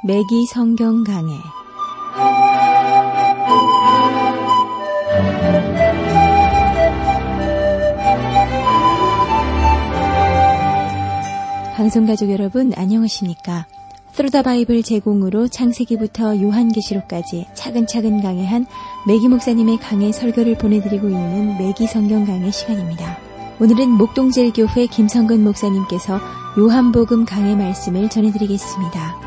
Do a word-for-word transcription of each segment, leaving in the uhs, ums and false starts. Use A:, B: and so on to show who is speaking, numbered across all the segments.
A: 매기 성경 강해. 방송가족 여러분 안녕하십니까? 스루더 바이블 제공으로 창세기부터 요한계시록까지 차근차근 강해한 매기 목사님의 강해 설교를 보내드리고 있는 매기 성경 강해 시간입니다. 오늘은 목동제일교회 김성근 목사님께서 요한복음 강해 말씀을 전해드리겠습니다.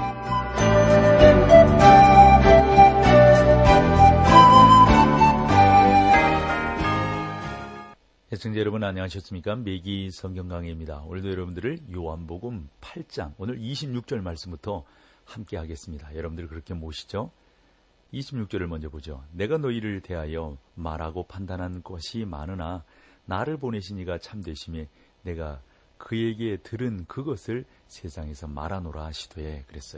B: 시청자 여러분 안녕하셨습니까? 매기 성경 강해입니다. 오늘도 여러분들을 요한복음 팔 장 오늘 이십육 절 말씀부터 함께 하겠습니다. 여러분들 그렇게 모시죠? 이십육 절을 먼저 보죠. 내가 너희를 대하여 말하고 판단한 것이 많으나 나를 보내신 이가 참되심에 내가 그에게 들은 그것을 세상에서 말하노라 하시되 그랬어요.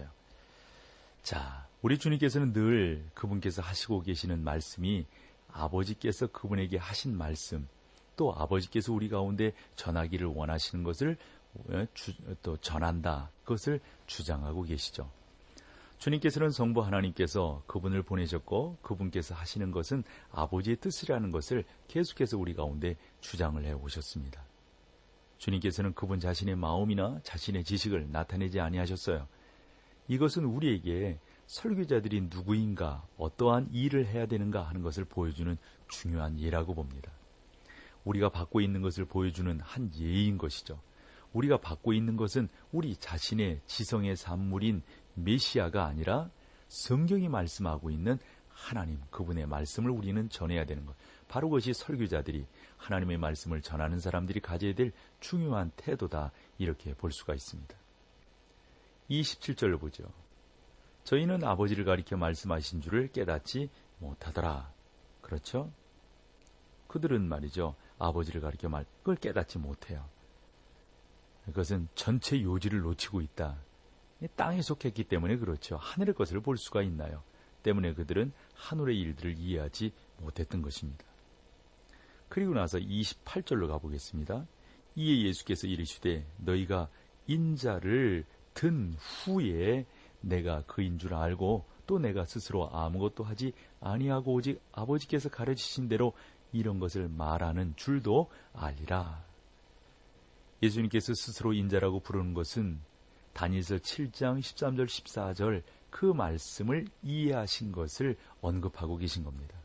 B: 자, 우리 주님께서는 늘 그분께서 하시고 계시는 말씀이 아버지께서 그분에게 하신 말씀, 또 아버지께서 우리 가운데 전하기를 원하시는 것을 주, 또 전한다. 그것을 주장하고 계시죠. 주님께서는 성부 하나님께서 그분을 보내셨고 그분께서 하시는 것은 아버지의 뜻이라는 것을 계속해서 우리 가운데 주장을 해오셨습니다. 주님께서는 그분 자신의 마음이나 자신의 지식을 나타내지 아니하셨어요. 이것은 우리에게 설교자들이 누구인가, 어떠한 일을 해야 되는가 하는 것을 보여주는 중요한 예라고 봅니다. 우리가 받고 있는 것을 보여주는 한 예인 것이죠. 우리가 받고 있는 것은 우리 자신의 지성의 산물인 메시아가 아니라 성경이 말씀하고 있는 하나님, 그분의 말씀을 우리는 전해야 되는 것. 바로 그것이 설교자들이 하나님의 말씀을 전하는 사람들이 가져야 될 중요한 태도다, 이렇게 볼 수가 있습니다. 이십칠 절을 보죠. 저희는 아버지를 가리켜 말씀하신 줄을 깨닫지 못하더라. 그렇죠? 그들은 말이죠. 아버지를 가리켜 말, 그걸 깨닫지 못해요. 그것은 전체 요지를 놓치고 있다. 땅에 속했기 때문에 그렇죠. 하늘의 것을 볼 수가 있나요? 때문에 그들은 하늘의 일들을 이해하지 못했던 것입니다. 그리고 나서 이십팔 절로 가보겠습니다. 이에 예수께서 이르시되 너희가 인자를 든 후에 내가 그인 줄 알고 또 내가 스스로 아무것도 하지 아니하고 오직 아버지께서 가르치신 대로 이런 것을 말하는 줄도 알리라. 예수님께서 스스로 인자라고 부르는 것은 다니엘서 칠 장 십삼 절 십사 절 그 말씀을 이해하신 것을 언급하고 계신 겁니다.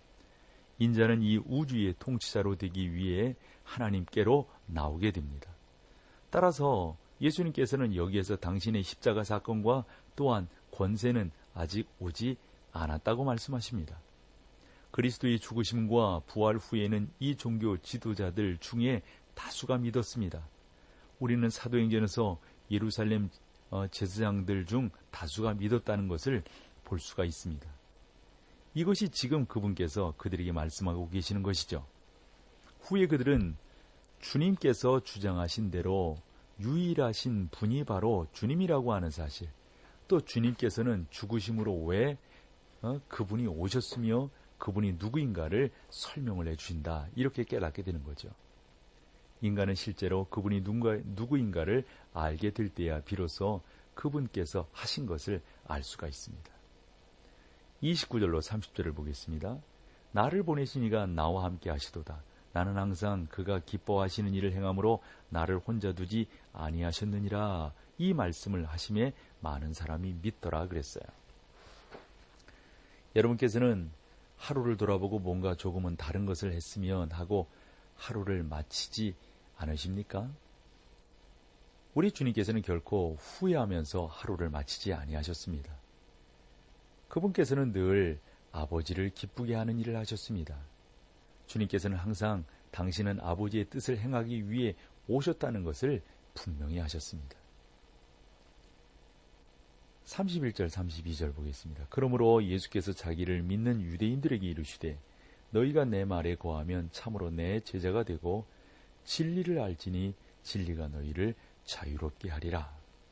B: 인자는 이 우주의 통치자로 되기 위해 하나님께로 나오게 됩니다. 따라서 예수님께서는 여기에서 당신의 십자가 사건과 또한 권세는 아직 오지 않았다고 말씀하십니다. 그리스도의 죽으심과 부활 후에는 이 종교 지도자들 중에 다수가 믿었습니다. 우리는 사도행전에서 예루살렘 제사장들 중 다수가 믿었다는 것을 볼 수가 있습니다. 이것이 지금 그분께서 그들에게 말씀하고 계시는 것이죠. 후에 그들은 주님께서 주장하신 대로 유일하신 분이 바로 주님이라고 하는 사실, 또 주님께서는 죽으심으로 왜 어, 그분이 오셨으며 그분이 누구인가를 설명을 해주신다, 이렇게 깨닫게 되는 거죠. 인간은 실제로 그분이 누군가, 누구인가를 알게 될 때야 비로소 그분께서 하신 것을 알 수가 있습니다. 이십구 절로 삼십 절을 보겠습니다. 나를 보내신 이가 나와 함께 하시도다. 나는 항상 그가 기뻐하시는 일을 행함으로 나를 혼자 두지 아니하셨느니라. 이 말씀을 하심에 많은 사람이 믿더라 그랬어요. 여러분께서는 하루를 돌아보고 뭔가 조금은 다른 것을 했으면 하고 하루를 마치지 않으십니까? 우리 주님께서는 결코 후회하면서 하루를 마치지 아니하셨습니다. 그분께서는 늘 아버지를 기쁘게 하는 일을 하셨습니다. 주님께서는 항상 당신은 아버지의 뜻을 행하기 위해 오셨다는 것을 분명히 하셨습니다. 삼십일 절 삼십이 절 보겠습니다. 그러므로 예수께서 자기를 믿는 유대인들에게 이르시되 너희가 내 말에 거하면 참으로 내 제자가 되고 진리를 알지니 진리가 너희를 자유롭게 하리라.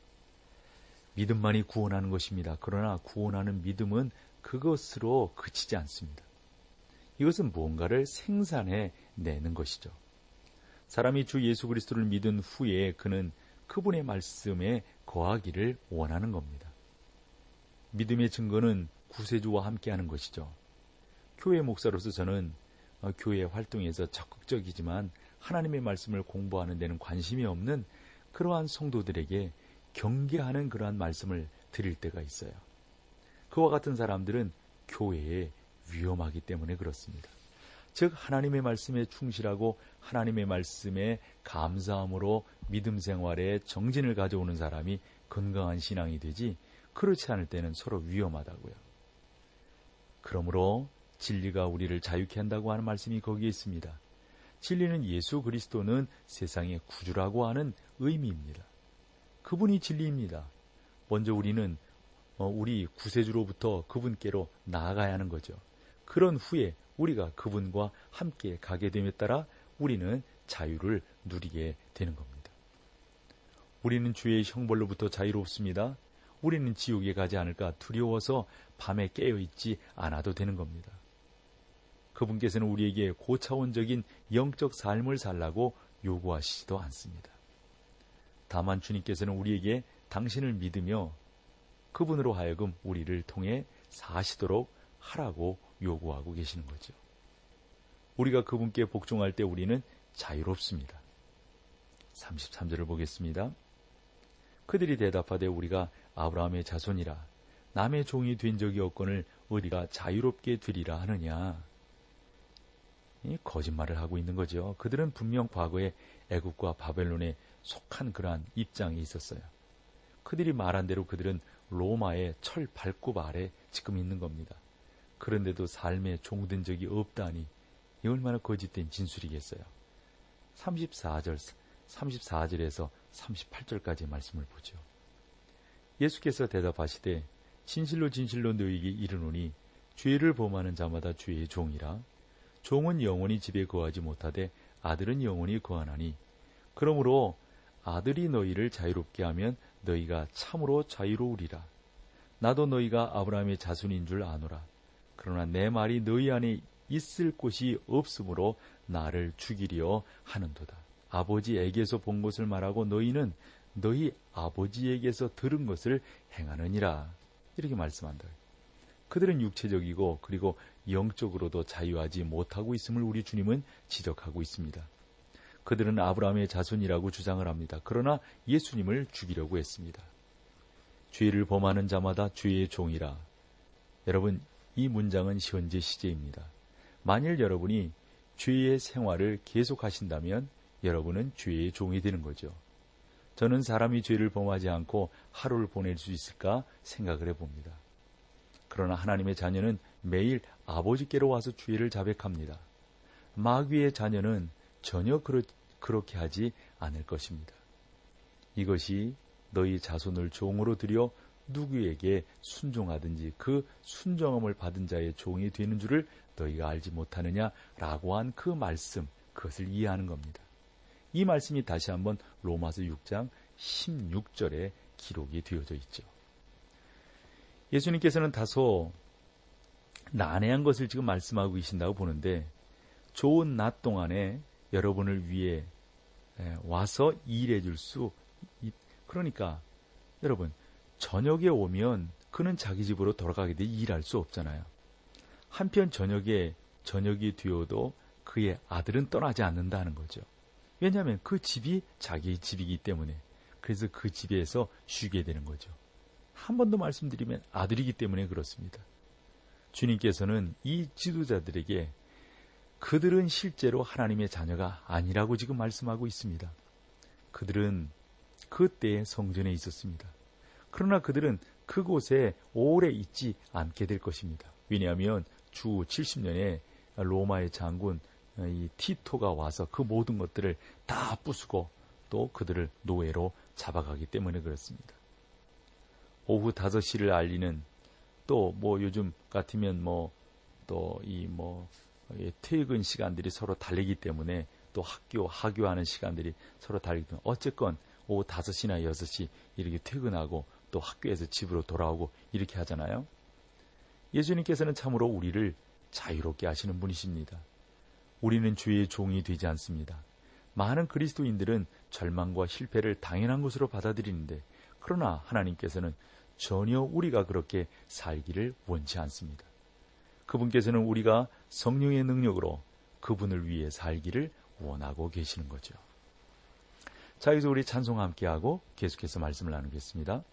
B: 믿음만이 구원하는 것입니다. 그러나 구원하는 믿음은 그것으로 그치지 않습니다. 이것은 무언가를 생산해 내는 것이죠. 사람이 주 예수 그리스도를 믿은 후에 그는 그분의 말씀에 거하기를 원하는 겁니다. 믿음의 증거는 구세주와 함께하는 것이죠. 교회 목사로서 저는 교회 활동에서 적극적이지만 하나님의 말씀을 공부하는 데는 관심이 없는 그러한 성도들에게 경계하는 그러한 말씀을 드릴 때가 있어요. 그와 같은 사람들은 교회에 위험하기 때문에 그렇습니다. 즉 하나님의 말씀에 충실하고 하나님의 말씀에 감사함으로 믿음 생활에 정진을 가져오는 사람이 건강한 신앙이 되지, 그렇지 않을 때는 서로 위험하다고요. 그러므로 진리가 우리를 자유케 한다고 하는 말씀이 거기에 있습니다. 진리는 예수 그리스도는 세상의 구주라고 하는 의미입니다. 그분이 진리입니다. 먼저 우리는 우리 구세주로부터 그분께로 나아가야 하는 거죠. 그런 후에 우리가 그분과 함께 가게 됨에 따라 우리는 자유를 누리게 되는 겁니다. 우리는 주의 형벌로부터 자유롭습니다. 우리는 지옥에 가지 않을까 두려워서 밤에 깨어있지 않아도 되는 겁니다. 그분께서는 우리에게 고차원적인 영적 삶을 살라고 요구하시지도 않습니다. 다만 주님께서는 우리에게 당신을 믿으며 그분으로 하여금 우리를 통해 사시도록 하라고 요구하고 계시는 거죠. 우리가 그분께 복종할 때 우리는 자유롭습니다. 삼십삼 절을 보겠습니다. 그들이 대답하되 우리가 아브라함의 자손이라 남의 종이 된 적이 없거늘 우리가 자유롭게 되리라 하느냐. 거짓말을 하고 있는 거죠. 그들은 분명 과거에 애굽과 바벨론에 속한 그러한 입장이 있었어요. 그들이 말한 대로 그들은 로마의 철 발굽 아래 지금 있는 겁니다. 그런데도 삶에 종된 적이 없다니 이 얼마나 거짓된 진술이겠어요. 삼십사 절, 삼십사 절에서 삼십팔 절까지 말씀을 보죠. 예수께서 대답하시되 진실로 진실로 너희에게 이르노니 죄를 범하는 자마다 죄의 종이라. 종은 영원히 집에 거하지 못하되 아들은 영원히 거하나니 그러므로 아들이 너희를 자유롭게 하면 너희가 참으로 자유로우리라. 나도 너희가 아브라함의 자손인 줄 아노라. 그러나 내 말이 너희 안에 있을 곳이 없으므로 나를 죽이려 하는도다. 아버지에게서 본 것을 말하고 너희는 너희 아버지에게서 들은 것을 행하느니라. 이렇게 말씀한다. 그들은 육체적이고 그리고 영적으로도 자유하지 못하고 있음을 우리 주님은 지적하고 있습니다. 그들은 아브라함의 자손이라고 주장을 합니다. 그러나 예수님을 죽이려고 했습니다. 죄를 범하는 자마다 죄의 종이라. 여러분, 이 문장은 현재 시제입니다. 만일 여러분이 죄의 생활을 계속하신다면 여러분은 죄의 종이 되는 거죠. 저는 사람이 죄를 범하지 않고 하루를 보낼 수 있을까 생각을 해봅니다. 그러나 하나님의 자녀는 매일 아버지께로 와서 죄를 자백합니다. 마귀의 자녀는 전혀 그렇, 그렇게 하지 않을 것입니다. 이것이 너희 자손을 종으로 들여 누구에게 순종하든지 그 순종함을 받은 자의 종이 되는 줄을 너희가 알지 못하느냐라고 한 그 말씀, 그것을 이해하는 겁니다. 이 말씀이 다시 한번 로마서 육 장 십육 절에 기록이 되어져 있죠. 예수님께서는 다소 난해한 것을 지금 말씀하고 계신다고 보는데, 좋은 낮 동안에 여러분을 위해 와서 일해 줄 수, 그러니까 여러분 저녁에 오면 그는 자기 집으로 돌아가게 돼 일할 수 없잖아요. 한편 저녁에 저녁이 되어도 그의 아들은 떠나지 않는다는 거죠. 왜냐하면 그 집이 자기의 집이기 때문에. 그래서 그 집에서 쉬게 되는 거죠. 한 번 더 말씀드리면 아들이기 때문에 그렇습니다. 주님께서는 이 지도자들에게 그들은 실제로 하나님의 자녀가 아니라고 지금 말씀하고 있습니다. 그들은 그때의 성전에 있었습니다. 그러나 그들은 그곳에 오래 있지 않게 될 것입니다. 왜냐하면 주 칠십 년에 로마의 장군 이 티토가 와서 그 모든 것들을 다 부수고 또 그들을 노예로 잡아가기 때문에 그렇습니다. 오후 다섯 시를 알리는, 또 뭐 요즘 같으면 뭐 또 이 뭐 퇴근 시간들이 서로 다르기 때문에 또 학교 하교하는 시간들이 서로 다르기 때문에 어쨌건 오후 다섯 시나 여섯 시 이렇게 퇴근하고 또 학교에서 집으로 돌아오고 이렇게 하잖아요. 예수님께서는 참으로 우리를 자유롭게 하시는 분이십니다. 우리는 죄의 종이 되지 않습니다. 많은 그리스도인들은 절망과 실패를 당연한 것으로 받아들이는데, 그러나 하나님께서는 전혀 우리가 그렇게 살기를 원치 않습니다. 그분께서는 우리가 성령의 능력으로 그분을 위해 살기를 원하고 계시는 거죠. 자, 여기서 우리 찬송 함께하고 계속해서 말씀을 나누겠습니다.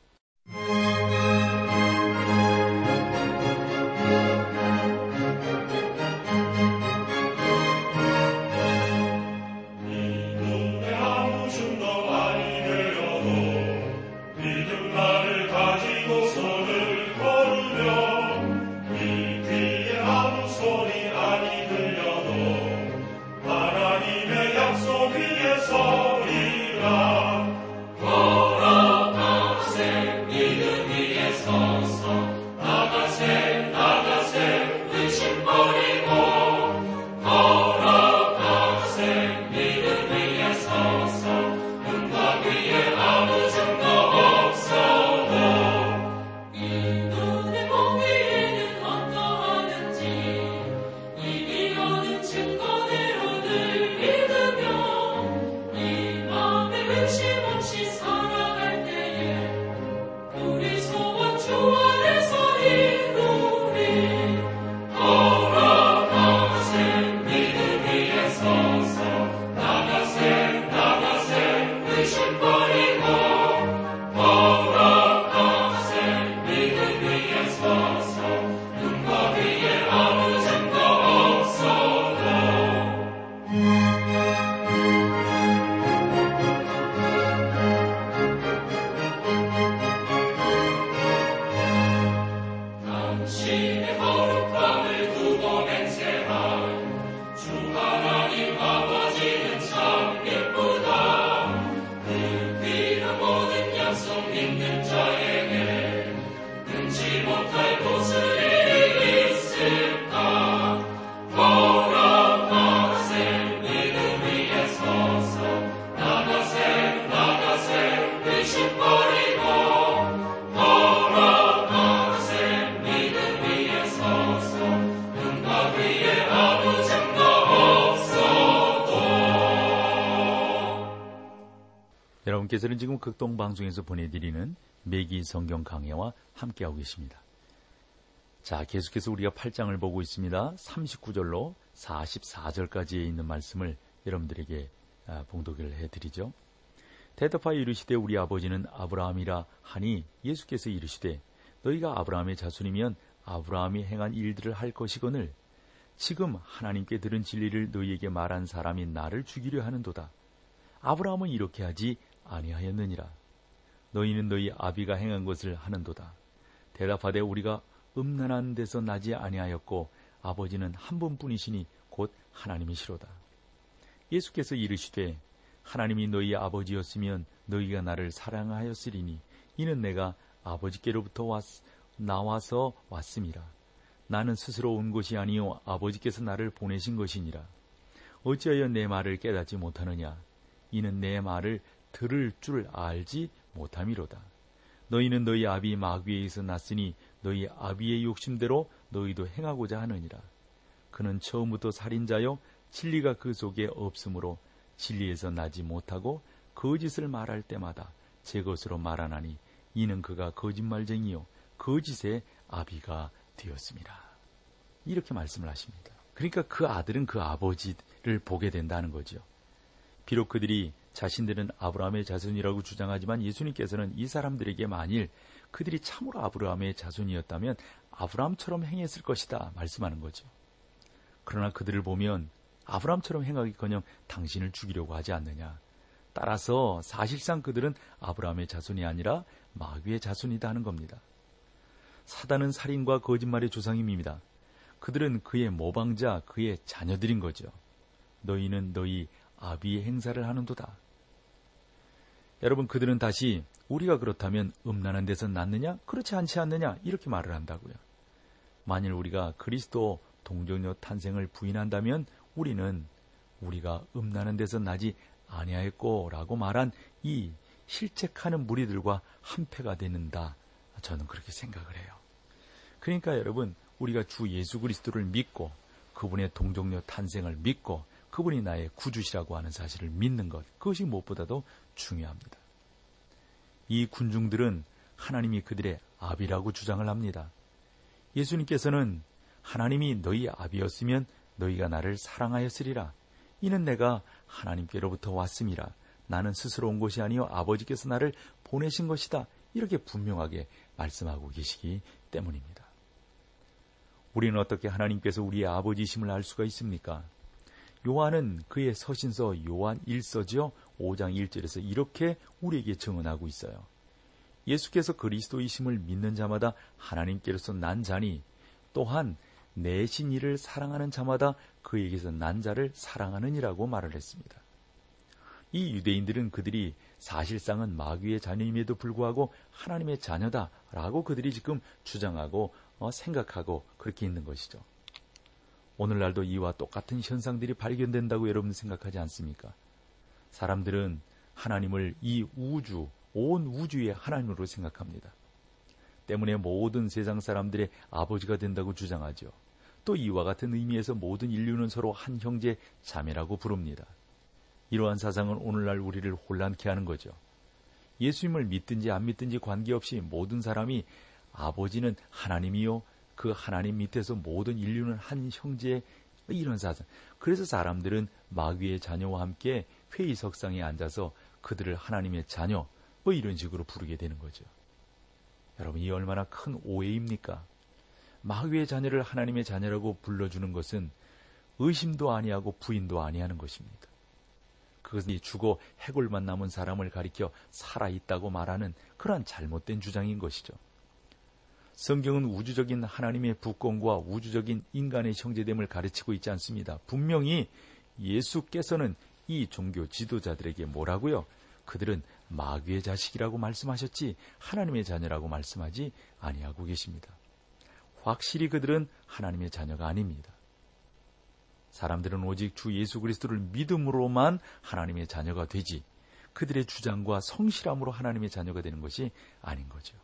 B: 여러분께서는 지금 극동방송에서 보내드리는 매기 성경 강해와 함께하고 계십니다. 자, 계속해서 우리가 팔 장을 보고 있습니다. 삼십구 절로 사십사 절까지에 있는 말씀을 여러분들에게 봉독을 해드리죠. 대답하여 이르시되 우리 아버지는 아브라함이라 하니 예수께서 이르시되 너희가 아브라함의 자손이면 아브라함이 행한 일들을 할 것이거늘 지금 하나님께 들은 진리를 너희에게 말한 사람이 나를 죽이려 하는도다. 아브라함은 이렇게 하지 아니하였느니라. 너희는 너희 아비가 행한 것을 하는도다. 대답하되 우리가 음란한 데서 나지 아니하였고 아버지는 한 분뿐이시니 곧 하나님이시로다. 예수께서 이르시되 하나님이 너희 아버지였으면 너희가 나를 사랑하였으리니 이는 내가 아버지께로부터 왔, 나와서 왔음이라. 나는 스스로 온 것이 아니요 아버지께서 나를 보내신 것이니라. 어찌하여 내 말을 깨닫지 못하느냐. 이는 내 말을 들을 줄 알지 못함이로다. 너희는 너희 아비 마귀에서 났으니 너희 아비의 욕심대로 너희도 행하고자 하느니라. 그는 처음부터 살인자요 진리가 그 속에 없으므로 진리에서 나지 못하고 거짓을 말할 때마다 제 것으로 말하나니 이는 그가 거짓말쟁이요 거짓의 아비가 되었습니다. 이렇게 말씀을 하십니다. 그러니까 그 아들은 그 아버지를 보게 된다는 거죠. 비록 그들이 자신들은 아브라함의 자손이라고 주장하지만 예수님께서는 이 사람들에게 만일 그들이 참으로 아브라함의 자손이었다면 아브라함처럼 행했을 것이다 말씀하는 거죠. 그러나 그들을 보면 아브라함처럼 행하기커녕 당신을 죽이려고 하지 않느냐. 따라서 사실상 그들은 아브라함의 자손이 아니라 마귀의 자손이다 하는 겁니다. 사단은 살인과 거짓말의 조상임입니다. 그들은 그의 모방자, 그의 자녀들인 거죠. 너희는 너희 아비의 행사를 하는도다. 여러분, 그들은 다시 우리가 그렇다면 음란한 데서 났느냐? 그렇지 않지 않느냐? 이렇게 말을 한다고요. 만일 우리가 그리스도 동정녀 탄생을 부인한다면 우리는 우리가 음란한 데서 나지 아니하였고 라고 말한 이 실책하는 무리들과 한패가 되는다. 저는 그렇게 생각을 해요. 그러니까 여러분, 우리가 주 예수 그리스도를 믿고 그분의 동정녀 탄생을 믿고 그분이 나의 구주시라고 하는 사실을 믿는 것, 그것이 무엇보다도 중요합니다. 이 군중들은 하나님이 그들의 아비라고 주장을 합니다. 예수님께서는 하나님이 너희 아비였으면 너희가 나를 사랑하였으리라. 이는 내가 하나님께로부터 왔음이라. 나는 스스로 온 것이 아니요 아버지께서 나를 보내신 것이다. 이렇게 분명하게 말씀하고 계시기 때문입니다. 우리는 어떻게 하나님께서 우리의 아버지이심을 알 수가 있습니까? 요한은 그의 서신서 요한 일서지요 오 장 일 절에서 이렇게 우리에게 증언하고 있어요. 예수께서 그리스도이심을 믿는 자마다 하나님께로서 난 자니 또한 내신 이를 사랑하는 자마다 그에게서 난 자를 사랑하느니라고 말을 했습니다. 이 유대인들은 그들이 사실상은 마귀의 자녀임에도 불구하고 하나님의 자녀다라고 그들이 지금 주장하고 어, 생각하고 그렇게 있는 것이죠. 오늘날도 이와 똑같은 현상들이 발견된다고 여러분 생각하지 않습니까? 사람들은 하나님을 이 우주, 온 우주의 하나님으로 생각합니다. 때문에 모든 세상 사람들의 아버지가 된다고 주장하죠. 또 이와 같은 의미에서 모든 인류는 서로 한 형제 자매라고 부릅니다. 이러한 사상은 오늘날 우리를 혼란케 하는 거죠. 예수님을 믿든지 안 믿든지 관계없이 모든 사람이 아버지는 하나님이요 그 하나님 밑에서 모든 인류는 한 형제의 이런 사상. 그래서 사람들은 마귀의 자녀와 함께 회의석상에 앉아서 그들을 하나님의 자녀 뭐 이런 식으로 부르게 되는 거죠. 여러분 이 얼마나 큰 오해입니까? 마귀의 자녀를 하나님의 자녀라고 불러주는 것은 의심도 아니하고 부인도 아니하는 것입니다. 그것이 죽어 해골만 남은 사람을 가리켜 살아있다고 말하는 그러한 잘못된 주장인 것이죠. 성경은 우주적인 하나님의 부권과 우주적인 인간의 형제됨을 가르치고 있지 않습니다. 분명히 예수께서는 이 종교 지도자들에게 뭐라고요? 그들은 마귀의 자식이라고 말씀하셨지 하나님의 자녀라고 말씀하지 아니하고 계십니다. 확실히 그들은 하나님의 자녀가 아닙니다. 사람들은 오직 주 예수 그리스도를 믿음으로만 하나님의 자녀가 되지 그들의 주장과 성실함으로 하나님의 자녀가 되는 것이 아닌 거죠.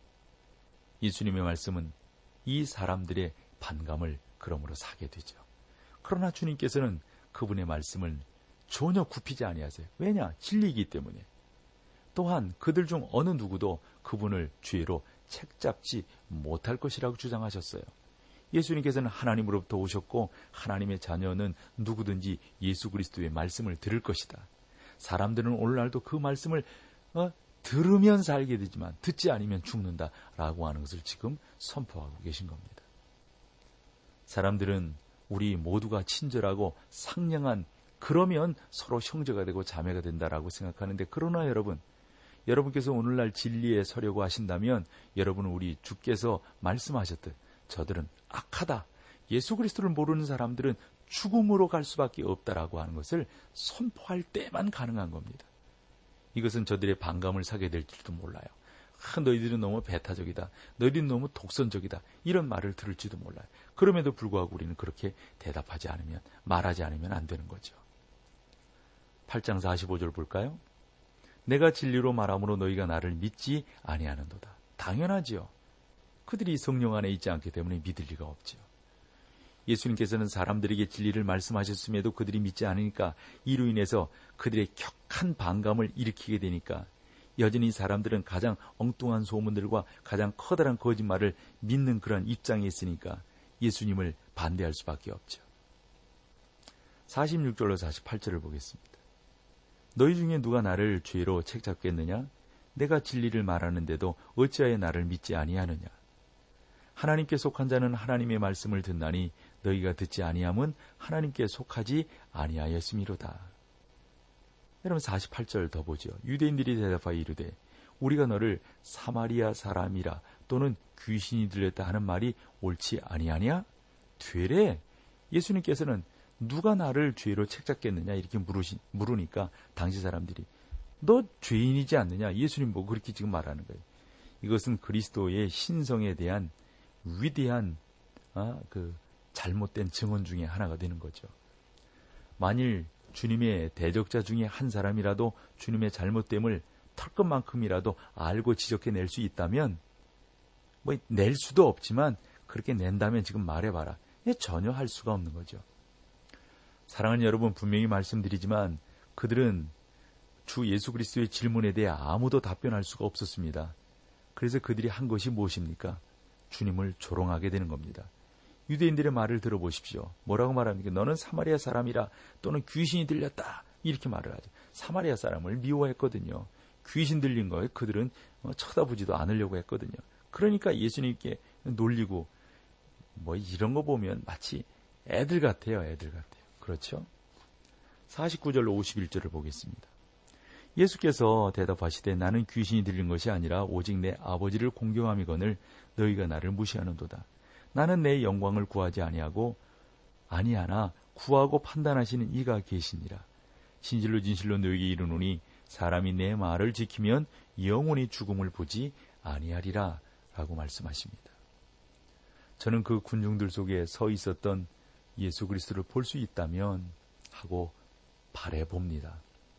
B: 예수님의 말씀은 이 사람들의 반감을 그러므로 사게 되죠. 그러나 주님께서는 그분의 말씀을 전혀 굽히지 아니하세요. 왜냐? 진리이기 때문에. 또한 그들 중 어느 누구도 그분을 죄로 책잡지 못할 것이라고 주장하셨어요. 예수님께서는 하나님으로부터 오셨고 하나님의 자녀는 누구든지 예수 그리스도의 말씀을 들을 것이다. 사람들은 오늘날도 그 말씀을 어, 들으면 살게 되지만 듣지 않으면 죽는다라고 하는 것을 지금 선포하고 계신 겁니다. 사람들은 우리 모두가 친절하고 상냥한 그러면 서로 형제가 되고 자매가 된다라고 생각하는데 그러나 여러분 여러분께서 오늘날 진리에 서려고 하신다면 여러분은 우리 주께서 말씀하셨듯 저들은 악하다. 예수 그리스도를 모르는 사람들은 죽음으로 갈 수밖에 없다라고 하는 것을 선포할 때만 가능한 겁니다. 이것은 저들의 반감을 사게 될지도 몰라요. 아, 너희들은 너무 배타적이다. 너희들은 너무 독선적이다. 이런 말을 들을지도 몰라요. 그럼에도 불구하고 우리는 그렇게 대답하지 않으면 말하지 않으면 안 되는 거죠. 팔 장 사십오 절 볼까요? 내가 진리로 말함으로 너희가 나를 믿지 아니하는도다. 당연하지요. 그들이 성령 안에 있지 않기 때문에 믿을 리가 없지요. 예수님께서는 사람들에게 진리를 말씀하셨음에도 그들이 믿지 않으니까 이로 인해서 그들의 격한 반감을 일으키게 되니까 여전히 사람들은 가장 엉뚱한 소문들과 가장 커다란 거짓말을 믿는 그런 입장에 있으니까 예수님을 반대할 수밖에 없죠. 사십육 절로 사십팔 절을 보겠습니다. 너희 중에 누가 나를 죄로 책잡겠느냐? 내가 진리를 말하는데도 어찌하여 나를 믿지 아니하느냐? 하나님께 속한 자는 하나님의 말씀을 듣나니 너희가 듣지 아니함은 하나님께 속하지 아니하였음이로다. 여러분 사십팔 절 더 보죠. 유대인들이 대답하여 이르되 우리가 너를 사마리아 사람이라 또는 귀신이 들렸다 하는 말이 옳지 아니하냐? 되레 예수님께서는 누가 나를 죄로 책잡겠느냐 이렇게 물으시, 물으니까 당시 사람들이 너 죄인이지 않느냐? 예수님 뭐 그렇게 지금 말하는 거예요. 이것은 그리스도의 신성에 대한 위대한 아, 그 잘못된 증언 중에 하나가 되는 거죠. 만일 주님의 대적자 중에 한 사람이라도 주님의 잘못됨을 털끝만큼이라도 알고 지적해낼 수 있다면 뭐 낼 수도 없지만 그렇게 낸다면 지금 말해봐라. 전혀 할 수가 없는 거죠. 사랑하는 여러분 분명히 말씀드리지만 그들은 주 예수 그리스도의 질문에 대해 아무도 답변할 수가 없었습니다. 그래서 그들이 한 것이 무엇입니까? 주님을 조롱하게 되는 겁니다. 유대인들의 말을 들어보십시오. 뭐라고 말합니까? 너는 사마리아 사람이라, 또는 귀신이 들렸다, 이렇게 말을 하죠. 사마리아 사람을 미워했거든요. 귀신 들린 거에 그들은 쳐다보지도 않으려고 했거든요. 그러니까 예수님께 놀리고, 뭐 이런 거 보면 마치 애들 같아요. 애들 같아요. 그렇죠? 사십구 절로 오십일 절을 보겠습니다. 예수께서 대답하시되 나는 귀신이 들린 것이 아니라 오직 내 아버지를 공경함이거늘 너희가 나를 무시하는도다. 나는 내 영광을 구하지 아니하고 아니하나 구하고 판단하시는 이가 계시니라. 진실로 진실로 너희에게 이르노니 사람이 내 말을 지키면 영원히 죽음을 보지 아니하리라 라고 말씀하십니다. 저는 그 군중들 속에 서 있었던 예수 그리스도를 볼 수 있다면 하고 바라봅니다.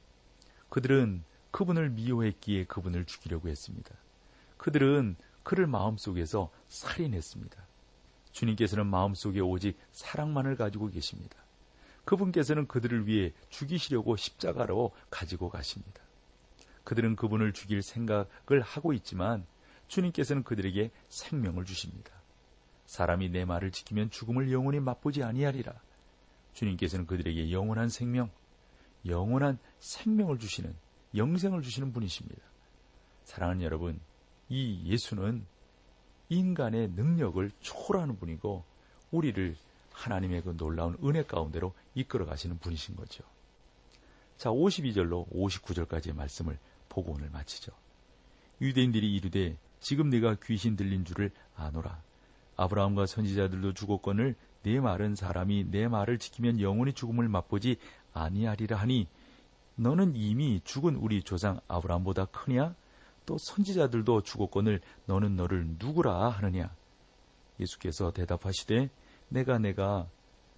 B: 그들은 그분을 미워했기에 그분을 죽이려고 했습니다. 그들은 그를 마음속에서 살인했습니다. 주님께서는 마음속에 오직 사랑만을 가지고 계십니다. 그분께서는 그들을 위해 죽이시려고 십자가로 가지고 가십니다. 그들은 그분을 죽일 생각을 하고 있지만 주님께서는 그들에게 생명을 주십니다. 사람이 내 말을 지키면 죽음을 영원히 맛보지 아니하리라. 주님께서는 그들에게 영원한 생명, 영원한 생명을 주시는, 영생을 주시는 분이십니다. 사랑하는 여러분, 이 예수는 인간의 능력을 초월하는 분이고 우리를 하나님의 그 놀라운 은혜 가운데로 이끌어 가시는 분이신 거죠. 자, 오십이 절로 오십구 절까지의 말씀을 보고 오늘 마치죠. 유대인들이 이르되 지금 네가 귀신 들린 줄을 아노라. 아브라함과 선지자들도 죽었거늘 네 말은 사람이 내 말을 지키면 영원히 죽음을 맛보지 아니하리라 하니 너는 이미 죽은 우리 조상 아브라함보다 크냐? 또 선지자들도 죽었거늘 너는 너를 누구라 하느냐? 예수께서 대답하시되 내가 내가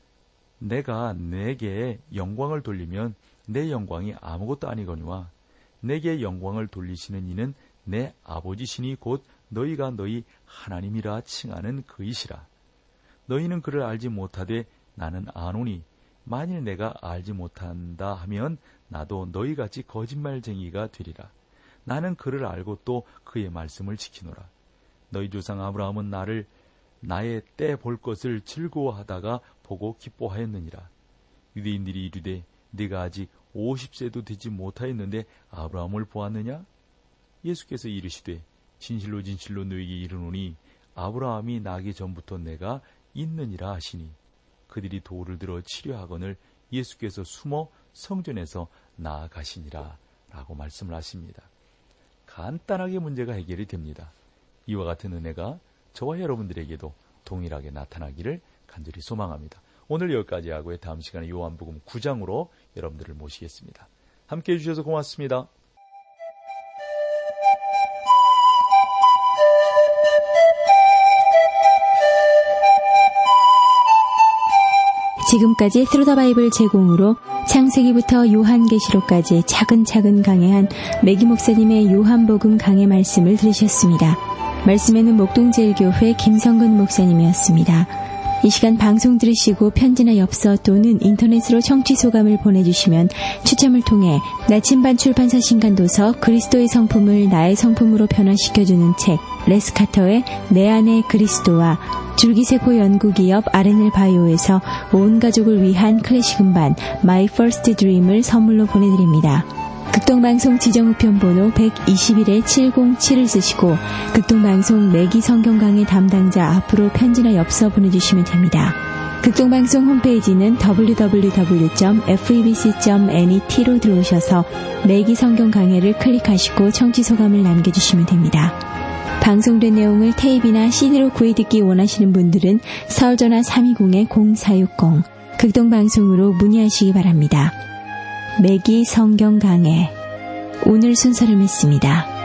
B: 내가 내게 영광을 돌리면 내 영광이 아무것도 아니거니와 내게 영광을 돌리시는 이는 내 아버지시니 곧 너희가 너희 하나님이라 칭하는 그이시라. 너희는 그를 알지 못하되 나는 아노니 만일 내가 알지 못한다 하면 나도 너희같이 거짓말쟁이가 되리라. 나는 그를 알고 또 그의 말씀을 지키노라. 너희 조상 아브라함은 나를 나의 때 볼 것을 즐거워하다가 보고 기뻐하였느니라. 유대인들이 이르되 네가 아직 오십 세도 되지 못하였는데 아브라함을 보았느냐? 예수께서 이르시되 진실로 진실로 너희에게 이르노니 아브라함이 나기 전부터 내가 있느니라 하시니 그들이 돌을 들어 치려하거늘 예수께서 숨어 성전에서 나아가시니라 라고 말씀을 하십니다. 간단하게 문제가 해결이 됩니다. 이와 같은 은혜가 저와 여러분들에게도 동일하게 나타나기를 간절히 소망합니다. 오늘 여기까지 하고요. 다음 시간에 요한복음 구 장으로 여러분들을 모시겠습니다. 함께해 주셔서 고맙습니다.
A: 지금까지 스루 더 바이블 제공으로 창세기부터 요한계시록까지 차근차근 강해한 매기 목사님의 요한복음 강해 말씀을 들으셨습니다. 말씀에는 목동제일교회 김성근 목사님이었습니다. 이 시간 방송 들으시고 편지나 엽서 또는 인터넷으로 청취 소감을 보내주시면 추첨을 통해 나침반 출판사 신간도서 그리스도의 성품을 나의 성품으로 변화시켜주는 책 레스카터의 내 안의 그리스도와 줄기세포 연구기업 알엔엘 바이오에서 온 가족을 위한 클래식 음반 My First Dream을 선물로 보내드립니다. 극동방송 지정우편번호 백이십일 칠공칠을 쓰시고 극동방송 매기 성경강의 담당자 앞으로 편지나 엽서 보내주시면 됩니다. 극동방송 홈페이지는 더블유 더블유 더블유 점 에프이비씨 점 net로 들어오셔서 매기 성경강해를 클릭하시고 청취소감을 남겨주시면 됩니다. 방송된 내용을 테이프나 씨디로 구해듣기 원하시는 분들은 서울전화 삼이공 공사육공 극동방송으로 문의하시기 바랍니다. 매기 성경 강해 오늘 순서를 맺습니다.